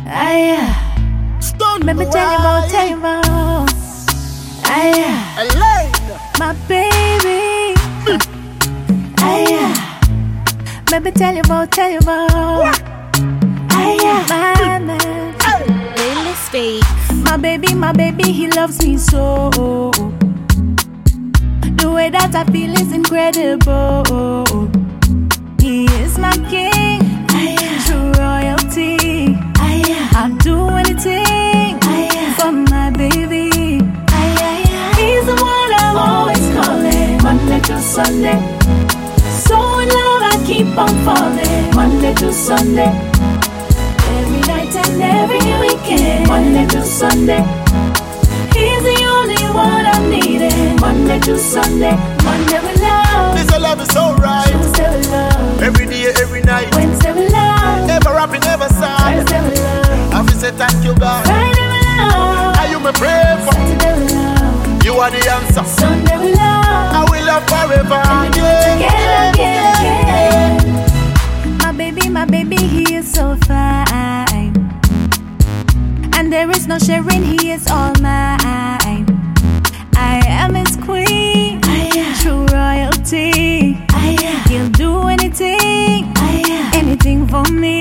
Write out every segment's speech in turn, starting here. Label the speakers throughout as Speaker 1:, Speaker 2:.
Speaker 1: Let me tell you about. My baby. Let me tell you about. My man.
Speaker 2: Really speak.
Speaker 1: My baby, he loves me so. The way that I feel is incredible. He is my king, true royalty. I'll do anything for my baby. He's the one I'm always calling, Monday to Sunday. So in love I keep on falling, Monday to Sunday. Every night and every weekend, Monday to Sunday. He's the only one I'm needing, Monday to Sunday. Monday with love,
Speaker 3: this love is so right.
Speaker 1: Tuesday with love,
Speaker 3: Every day, every night.
Speaker 1: Wednesday with love,
Speaker 3: Never happy, never sad.
Speaker 1: Thursday with love,
Speaker 3: I feel say thank you, God.
Speaker 1: Friday with love,
Speaker 3: Are you my pray for?
Speaker 1: Saturday with love,
Speaker 3: You are the answer.
Speaker 1: Sunday with love.
Speaker 3: I will love forever.
Speaker 1: And we do it together again. My baby, he is so fine. And there is no sharing, he is all mine. I am his queen, true royalty. He'll do anything, anything for me.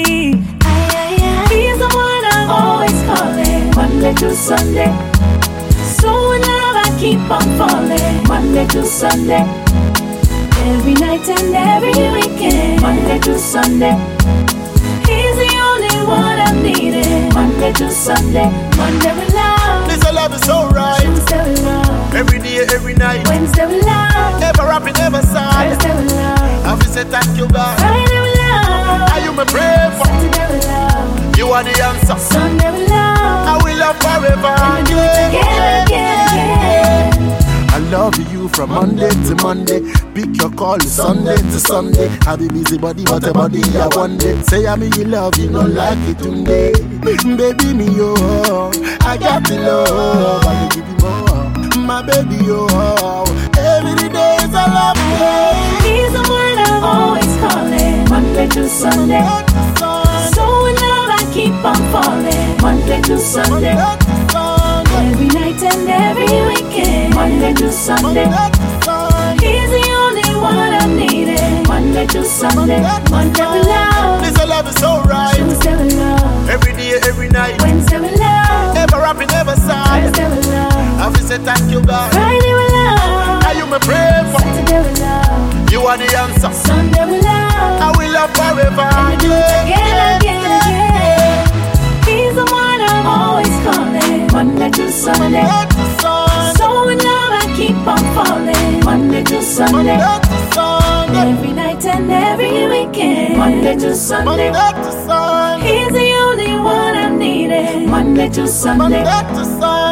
Speaker 1: He's the one I'm always calling, Monday to Sunday. So in love I keep on falling, Monday to Sunday. Every night and every weekend, Monday to Sunday. He's the only one I'm needing, Monday to Sunday. Monday with love,
Speaker 3: This love is so right.
Speaker 1: Tuesday with love,
Speaker 3: Every day, every night.
Speaker 1: Wednesday with love,
Speaker 3: Never happy, never sad.
Speaker 1: Thursday with love,
Speaker 3: I feel say thank you, God.
Speaker 1: Friday with love,
Speaker 3: Are you my pray for?
Speaker 1: Saturday with love,
Speaker 3: You are the answer.
Speaker 1: Sunday with love.
Speaker 3: I will love forever.
Speaker 1: And we do it together again.
Speaker 4: I love you from Monday to Monday. Pick your call Sunday to Sunday. Have a busy body, but a body I one day. Say I mean you love, you don't like it today. Baby me oh, I got the love, I will give you more. My baby oh, every day is a love day.
Speaker 1: He's the one I'm always calling, Monday to Sunday. So in love I keep on falling, Monday to Sunday. Every night and every weekend, Monday to Sunday. He's the only one I'm needing, Monday to Sunday. Monday with love,
Speaker 3: This love is so right.
Speaker 1: Tuesday with love,
Speaker 3: Every day, every night.
Speaker 1: Wednesday with love,
Speaker 3: Never happy, never sad.
Speaker 1: Thursday with love,
Speaker 3: I feel say thank you, God.
Speaker 1: Friday with love,
Speaker 3: Are you my pray for?
Speaker 1: Saturday with love,
Speaker 3: You are the answer.
Speaker 1: Sunday with love.
Speaker 3: I will love forever.
Speaker 1: And we do it together again. He's the one I'm always calling, Monday to Sunday. So in love I keep on falling, Monday to Sunday. Every night and every weekend, Monday to Sunday. He's the only one I'm needing, Monday to Sunday.